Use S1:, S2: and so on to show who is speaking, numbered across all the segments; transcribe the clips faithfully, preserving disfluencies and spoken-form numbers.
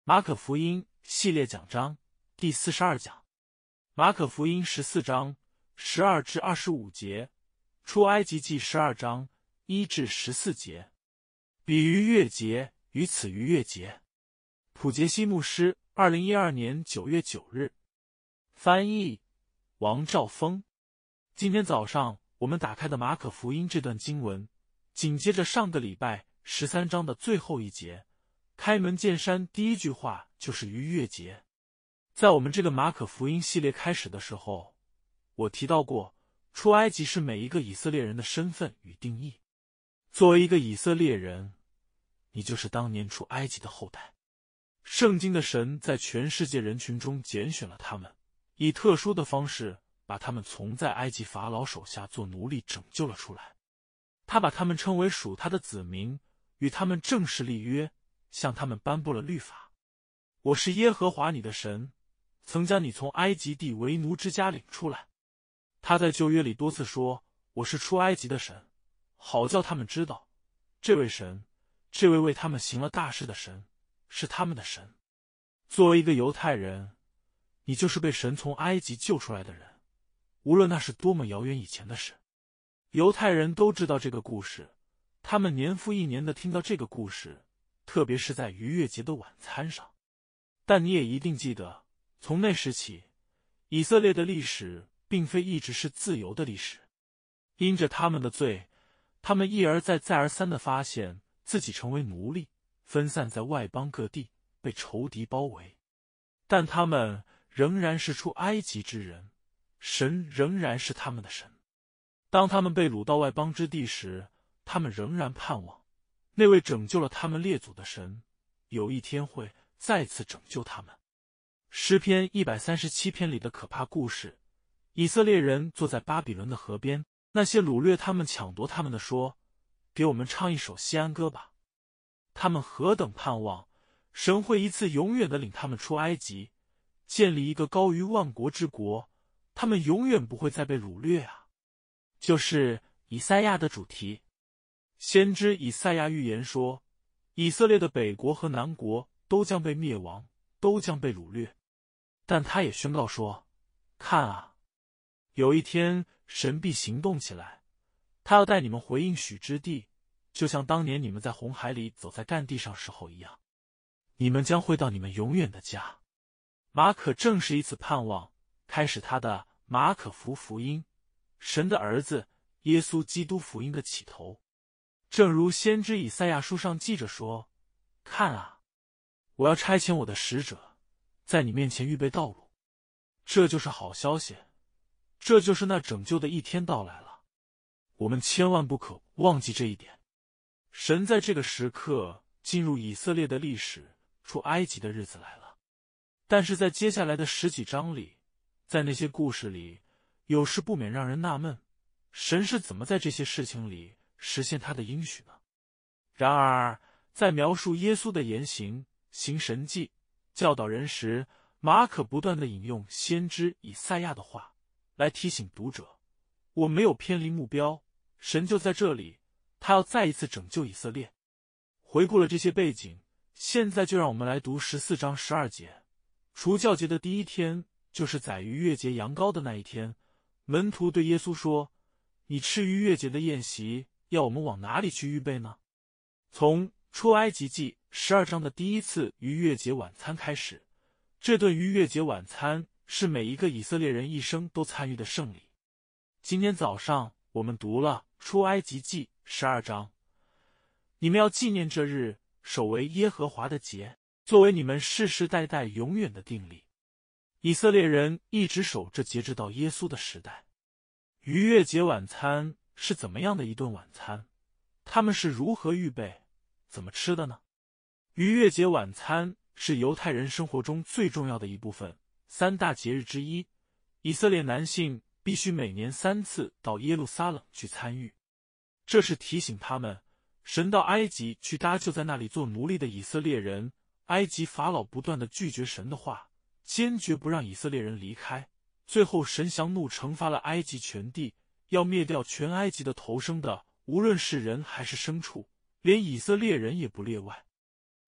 S1: 马可福音系列讲章第四十二讲。马可福音十四章十二至二十五节，出埃及记十二章一至十四节。比逾越节，于此逾越节。普杰西牧师，二零一二年九月九日。翻译王兆峰。今天早上我们打开的马可福音这段经文，紧接着上个礼拜十三章的最后一节。开门见山，第一句话就是逾越节。在我们这个马可福音系列开始的时候，我提到过，出埃及是每一个以色列人的身份与定义。作为一个以色列人，你就是当年出埃及的后代。圣经的神在全世界人群中拣选了他们，以特殊的方式把他们从在埃及法老手下做奴隶拯救了出来。他把他们称为属他的子民，与他们正式立约，向他们颁布了律法。我是耶和华你的神，曾将你从埃及地为奴之家领出来。他在旧约里多次说，我是出埃及的神，好叫他们知道，这位神，这位为他们行了大事的神，是他们的神。作为一个犹太人，你就是被神从埃及救出来的人，无论那是多么遥远以前的事。犹太人都知道这个故事，他们年复一年地听到这个故事，特别是在逾越节的晚餐上。但你也一定记得，从那时起，以色列的历史并非一直是自由的历史。因着他们的罪，他们一而再再而三地发现自己成为奴隶，分散在外邦各地，被仇敌包围。但他们仍然是出埃及之人，神仍然是他们的神。当他们被掳到外邦之地时，他们仍然盼望那位拯救了他们列祖的神，有一天会再次拯救他们。诗篇一百三十七篇里的可怕故事，以色列人坐在巴比伦的河边，那些掳掠他们抢夺他们的说，给我们唱一首锡安歌吧。他们何等盼望神会一次永远地领他们出埃及，建立一个高于万国之国，他们永远不会再被掳掠啊！就是以赛亚的主题。先知以赛亚预言说，以色列的北国和南国都将被灭亡，都将被掳掠。但他也宣告说，看啊，有一天神必行动起来，他要带你们回应许之地，就像当年你们在红海里走在干地上时候一样，你们将回到你们永远的家。马可正是以此盼望开始他的马可福福音，神的儿子耶稣基督福音的起头。正如先知以赛亚书上记着说，看啊，我要差遣我的使者，在你面前预备道路。这就是好消息，这就是那拯救的一天到来了。我们千万不可忘记这一点。神在这个时刻进入以色列的历史，出埃及的日子来了。但是在接下来的十几章里，在那些故事里，有时不免让人纳闷，神是怎么在这些事情里实现他的应许呢？然而在描述耶稣的言行、行神迹、教导人时，马可不断地引用先知以赛亚的话，来提醒读者，我没有偏离目标，神就在这里，他要再一次拯救以色列。回顾了这些背景，现在就让我们来读十四章十二节。除酵节的第一天，就是宰逾越节羊羔的那一天，门徒对耶稣说，你吃逾越节的宴席，要我们往哪里去预备呢？从出埃及记十二章的第一次逾越节晚餐开始，这顿逾越节晚餐是每一个以色列人一生都参与的圣礼。今天早上我们读了出埃及记十二章，你们要纪念这日，守为耶和华的节，作为你们世世代代永远的定例。以色列人一直守这节直到耶稣的时代。逾越节晚餐是怎么样的一顿晚餐？他们是如何预备、怎么吃的呢？逾越节晚餐是犹太人生活中最重要的一部分，三大节日之一。以色列男性必须每年三次到耶路撒冷去参与，这是提醒他们，神到埃及去搭救在那里做奴隶的以色列人。埃及法老不断地拒绝神的话，坚决不让以色列人离开，最后神降怒惩罚了埃及全地，要灭掉全埃及的头生的，无论是人还是牲畜，连以色列人也不例外。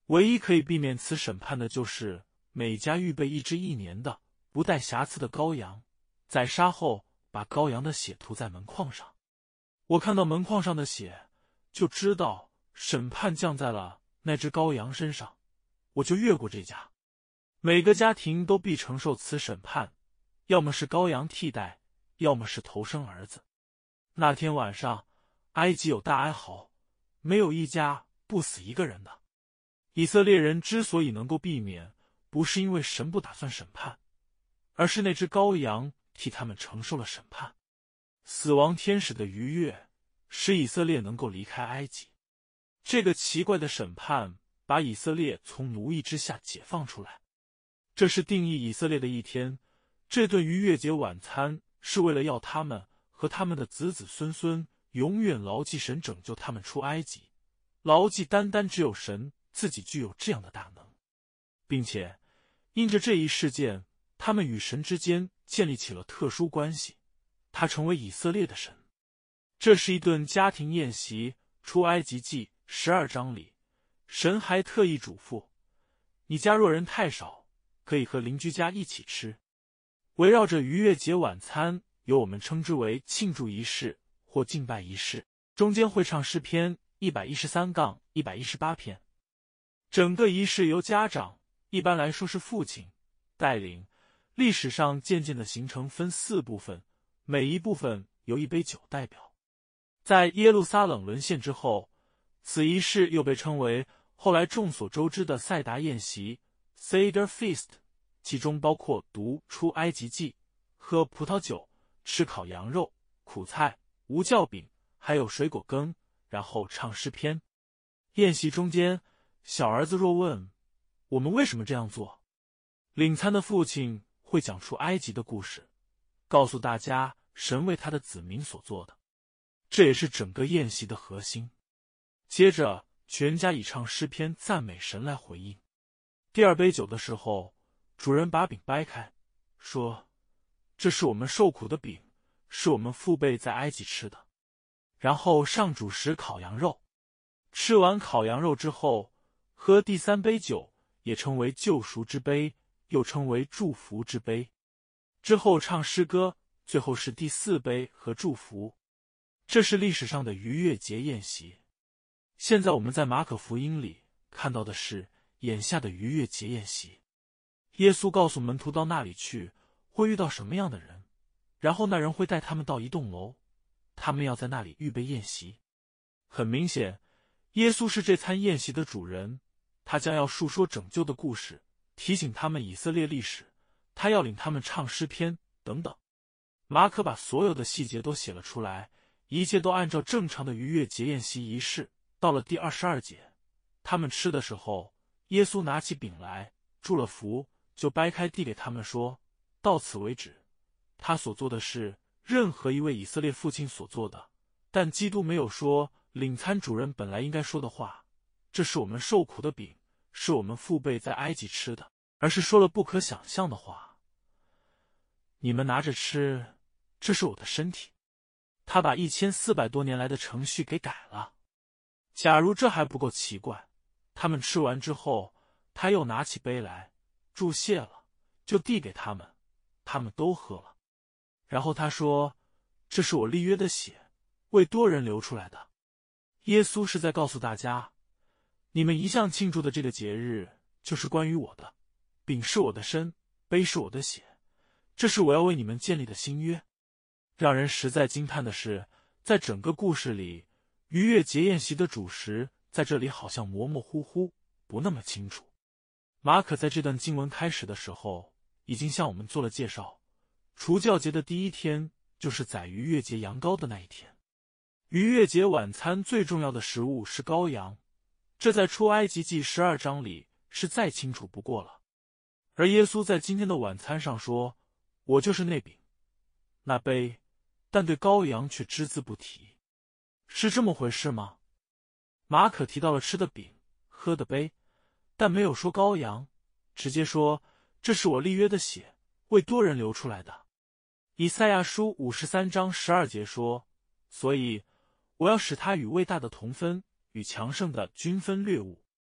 S1: 唯一可以避免此审判的就是每家预备一只一年的不带瑕疵的羔羊，在杀后把羔羊的血涂在门框上。我看到门框上的血，就知道审判降在了那只羔羊身上，我就越过这家。每个家庭都必承受此审判，要么是羔羊替代，要么是头生儿子。那天晚上，埃及有大哀嚎，没有一家不死一个人的。以色列人之所以能够避免，不是因为神不打算审判，而是那只羔羊替他们承受了审判。死亡天使的逾越，使以色列能够离开埃及。这个奇怪的审判把以色列从奴役之下解放出来。这是定义以色列的一天，这顿逾越节晚餐是为了要他们和他们的子子孙孙永远牢记神拯救他们出埃及，牢记单单只有神自己具有这样的大能，并且因着这一事件，他们与神之间建立起了特殊关系，他成为以色列的神。这是一顿家庭宴席，出埃及记十二章里，神还特意嘱咐，你家若人太少，可以和邻居家一起吃。围绕着逾越节晚餐，由我们称之为庆祝仪式或敬拜仪式，中间会唱诗篇一百一十三到一百一十八篇。整个仪式由家长，一般来说是父亲带领，历史上渐渐的形成分四部分，每一部分由一杯酒代表。在耶路撒冷沦陷之后，此仪式又被称为后来众所周知的赛达宴席 Seder Feast， 其中包括读出埃及记、喝葡萄酒、吃烤羊肉、苦菜、无酵饼，还有水果羹，然后唱诗篇。宴席中间，小儿子若问我们为什么这样做，领餐的父亲会讲出埃及的故事，告诉大家神为他的子民所做的，这也是整个宴席的核心。接着全家以唱诗篇赞美神来回应。第二杯酒的时候，主人把饼掰开，说这是我们受苦的饼，是我们父辈在埃及吃的。然后上主食烤羊肉。吃完烤羊肉之后，喝第三杯酒，也称为救赎之杯，又称为祝福之杯。之后唱诗歌，最后是第四杯和祝福。这是历史上的逾越节宴席。现在我们在马可福音里看到的是眼下的逾越节宴席。耶稣告诉门徒到那里去会遇到什么样的人，然后那人会带他们到一栋楼，他们要在那里预备宴席。很明显，耶稣是这餐宴席的主人，他将要述说拯救的故事，提醒他们以色列历史，他要领他们唱诗篇等等。马可把所有的细节都写了出来，一切都按照正常的逾越节宴席仪式。到了第二十二节，他们吃的时候，耶稣拿起饼来，祝了福，就掰开递给他们说，到此为止。他所做的是任何一位以色列父亲所做的，但基督没有说领餐主人本来应该说的话，这是我们受苦的饼，是我们父辈在埃及吃的，而是说了不可想象的话，你们拿着吃，这是我的身体。他把一千四百多年来的程序给改了。假如这还不够奇怪，他们吃完之后，他又拿起杯来，祝谢了，就递给他们，他们都喝了。然后他说，这是我立约的血，为多人流出来的。耶稣是在告诉大家，你们一向庆祝的这个节日，就是关于我的，饼是我的身，杯是我的血，这是我要为你们建立的新约。让人实在惊叹的是，在整个故事里，逾越节宴席的主食在这里好像模模糊糊，不那么清楚。马可在这段经文开始的时候，已经向我们做了介绍。除酵节的第一天，就是宰逾越节羊羔的那一天。逾越节晚餐最重要的食物是羔羊，这在出埃及记十二章里是再清楚不过了。而耶稣在今天的晚餐上说，我就是那饼，那杯，但对羔羊却只字不提。是这么回事吗？马可提到了吃的饼，喝的杯，但没有说羔羊，直接说这是我立约的血，为多人流出来的。以赛亚书五十三章十二节说，所以我要使他与伟大的同分，与强盛的均分掠物。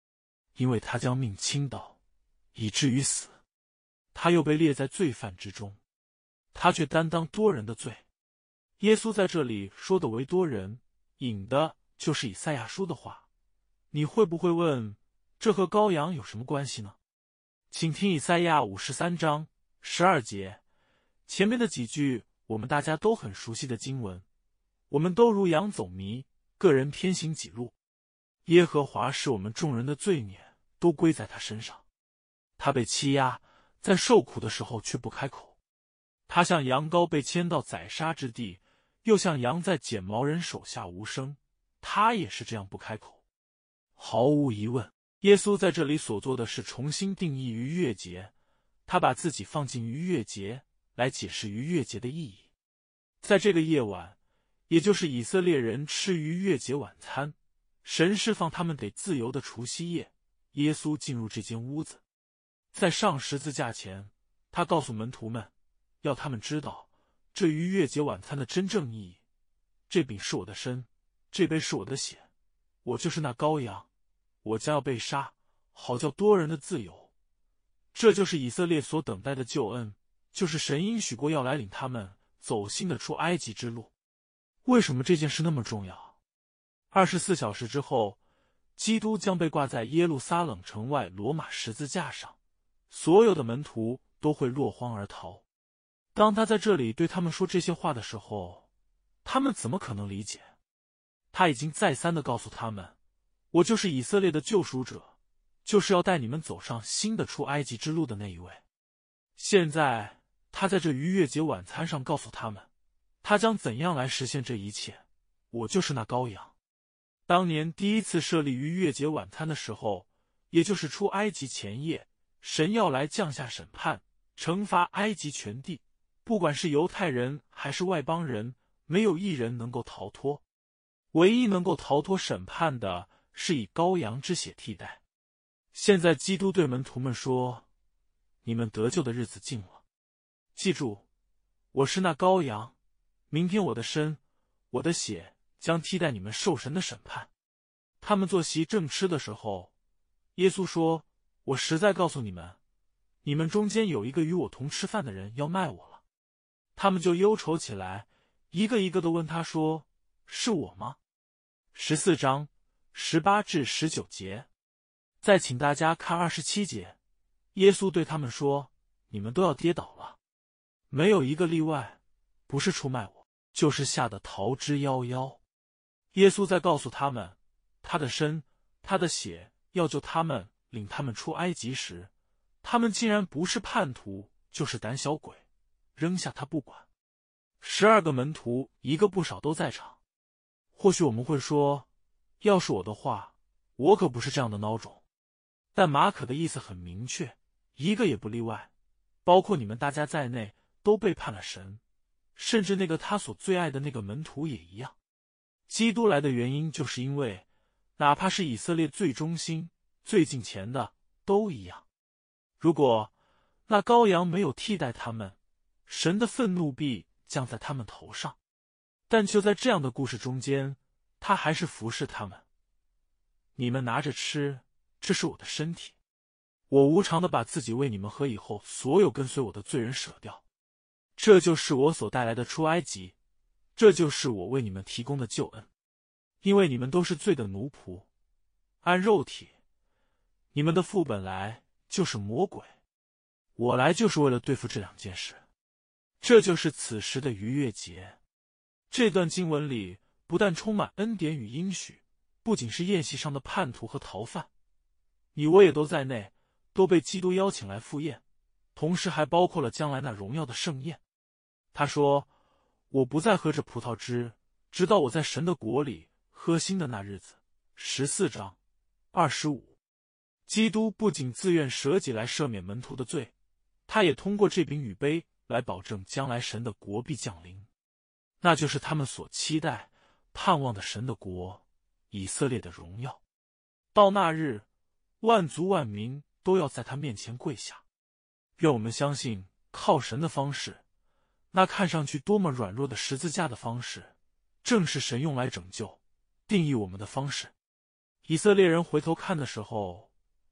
S1: 因为他将命倾倒，以至于死。他又被列在罪犯之中，他却担当多人的罪。耶稣在这里说的为多人，引的就是以赛亚书的话。你会不会问，这和羔羊有什么关系呢？请听以赛亚五十三章十二节，前面的几句我们大家都很熟悉的经文。我们都如羊走迷，个人偏行己路。耶和华使我们众人的罪孽都归在他身上。他被欺压，在受苦的时候却不开口。他像羊羔被牵到宰杀之地，又像羊在剪毛人手下无声，他也是这样不开口。毫无疑问，耶稣在这里所做的是重新定义逾越节，他把自己放进逾越节来解释逾越节的意义。在这个夜晚，也就是以色列人吃逾越节晚餐，神释放他们得自由的除夕夜，耶稣进入这间屋子。在上十字架前，他告诉门徒们，要他们知道这逾越节晚餐的真正意义。这饼是我的身，这杯是我的血，我就是那羔羊，我将要被杀，好叫多人的自由。这就是以色列所等待的救恩，就是神应许过要来领他们走新的出埃及之路。为什么这件事那么重要？二十四小时之后，基督将被挂在耶路撒冷城外罗马十字架上，所有的门徒都会落荒而逃。当他在这里对他们说这些话的时候，他们怎么可能理解？他已经再三地告诉他们，我就是以色列的救赎者，就是要带你们走上新的出埃及之路的那一位。现在他在这逾越节晚餐上告诉他们，他将怎样来实现这一切。我就是那羔羊。当年第一次设立逾越节晚餐的时候，也就是出埃及前夜，神要来降下审判，惩罚埃及全地，不管是犹太人还是外邦人，没有一人能够逃脱。唯一能够逃脱审判的是以羔羊之血替代。现在基督对门徒们说，你们得救的日子近了。记住，我是那羔羊，明天我的身，我的血将替代你们受神的审判。他们坐席正吃的时候，耶稣说，我实在告诉你们，你们中间有一个与我同吃饭的人要卖我了。他们就忧愁起来，一个一个的问他说，是我吗？十四章十八至十九节。再请大家看二十七节，耶稣对他们说，你们都要跌倒了，没有一个例外，不是出卖我，就是吓得逃之夭夭。耶稣在告诉他们，他的身，他的血要救他们，领他们出埃及时，他们竟然不是叛徒，就是胆小鬼，扔下他不管。十二个门徒一个不少都在场。或许我们会说，要是我的话，我可不是这样的孬种。但马可的意思很明确，一个也不例外，包括你们大家在内，都背叛了神，甚至那个他所最爱的那个门徒也一样。基督来的原因就是因为，哪怕是以色列最忠心、最敬虔的，都一样。如果那羔羊没有替代他们，神的愤怒必降在他们头上。但就在这样的故事中间，他还是服侍他们。你们拿着吃，这是我的身体。我无偿的把自己为你们和以后所有跟随我的罪人舍掉。这就是我所带来的出埃及，这就是我为你们提供的救恩。因为你们都是罪的奴仆，按肉体，你们的父本来就是魔鬼。我来就是为了对付这两件事。这就是此时的逾越节。这段经文里不但充满恩典与应许，不仅是宴席上的叛徒和逃犯，你我也都在内，都被基督邀请来赴宴，同时还包括了将来那荣耀的盛宴。他说，我不再喝这葡萄汁，直到我在神的国里喝新的那日子。十四章二十五。基督不仅自愿舍己来赦免门徒的罪，他也通过这饼与杯来保证将来神的国必降临，那就是他们所期待、盼望的神的国，以色列的荣耀。到那日，万族万民都要在他面前跪下。愿我们相信，靠神的方式，那看上去多么软弱的十字架的方式，正是神用来拯救、定义我们的方式。以色列人回头看的时候，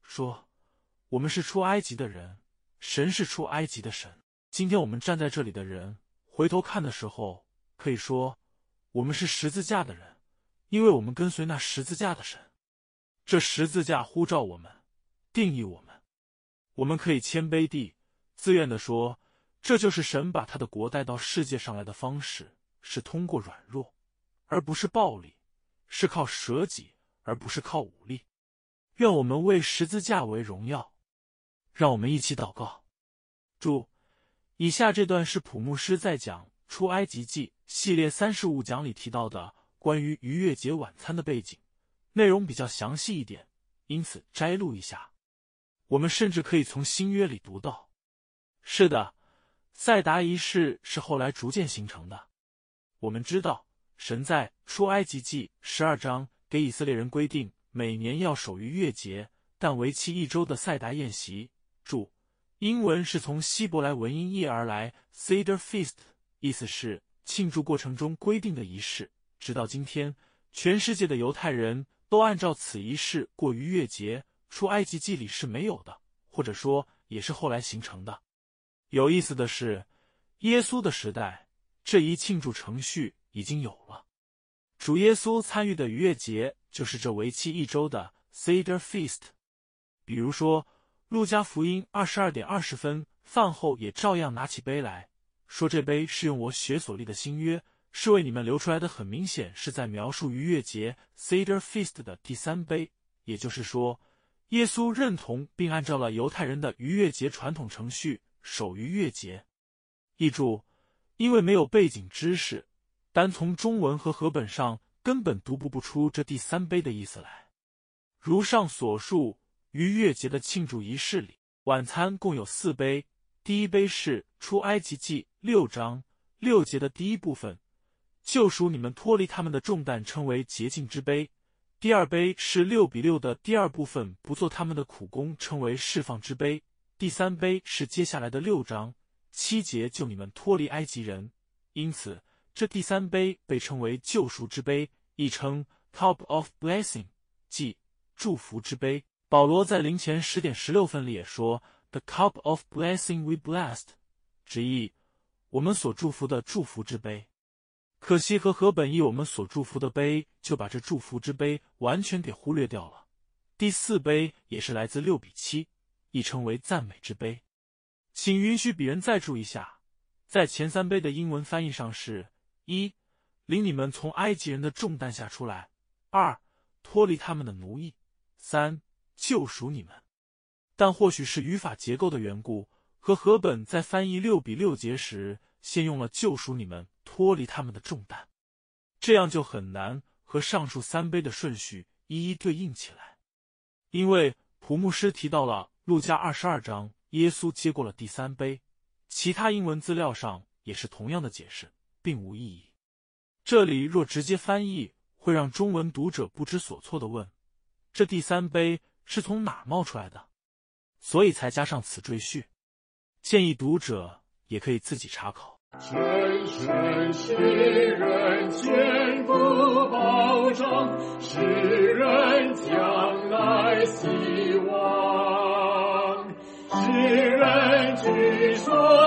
S1: 说我们是出埃及的人，神是出埃及的神。今天我们站在这里的人，回头看的时候，可以说我们是十字架的人，因为我们跟随那十字架的神。这十字架呼召我们，定义我们。我们可以谦卑地、自愿地说，这就是神把他的国带到世界上来的方式，是通过软弱，而不是暴力，是靠舍己，而不是靠武力。愿我们为十字架为荣耀。让我们一起祷告。注：以下这段是普牧师在讲《出埃及记》系列三十五讲里提到的关于逾越节晚餐的背景，内容比较详细一点，因此摘录一下。我们甚至可以从新约里读到。是的，赛达仪式是后来逐渐形成的。我们知道，神在《出埃及记》十二章给以色列人规定，每年要守逾越节，但为期一周的赛达宴席。注：英文是从希伯来文音译而来 Seder Feast， 意思是庆祝过程中规定的仪式。直到今天，全世界的犹太人都按照此仪式过逾越节，出埃及记里是没有的，或者说也是后来形成的。有意思的是，耶稣的时代，这一庆祝程序已经有了。主耶稣参与的逾越节就是这为期一周的 Seder Feast。比如说，路加福音二十二点二十分，饭后也照样拿起杯来，说这杯是用我血所立的新约，是为你们流出来的。很明显是在描述逾越节 Seder Feast 的第三杯，也就是说，耶稣认同并按照了犹太人的逾越节传统程序守逾越节。译注：因为没有背景知识，单从中文和和本上根本读不出这第三杯的意思来。如上所述，逾越节的庆祝仪式里，晚餐共有四杯。第一杯是出埃及记六章六节的第一部分，救赎你们脱离他们的重担，称为洁净之杯。第二杯是六比六的第二部分，不做他们的苦工，称为释放之杯。第三杯是接下来的六章七节，救你们脱离埃及人。因此这第三杯被称为救赎之杯，亦称 Cup of Blessing， 即祝福之杯。保罗在灵前十点十六分里也说 The cup of blessing we blessed， 直译我们所祝福的祝福之杯。可惜和合本译我们所祝福的杯，就把这祝福之杯完全给忽略掉了。第四杯也是来自六比七，亦称为赞美之杯。请允许鄙人再注一下，在前三杯的英文翻译上是：一、领你们从埃及人的重担下出来；二、脱离他们的奴役；三、救赎你们。但或许是语法结构的缘故，和合本在翻译六比六节时，先用了救赎你们，脱离他们的重担，这样就很难和上述三杯的顺序一一对应起来。因为普牧师提到了路加二十二章，耶稣接过了第三杯，其他英文资料上也是同样的解释，并无意义。这里若直接翻译，会让中文读者不知所措地问，这第三杯是从哪儿冒出来的？所以才加上此赘序。建议读者也可以自己查考。
S2: 深深使人坚固保障，使人将来希望，使人据说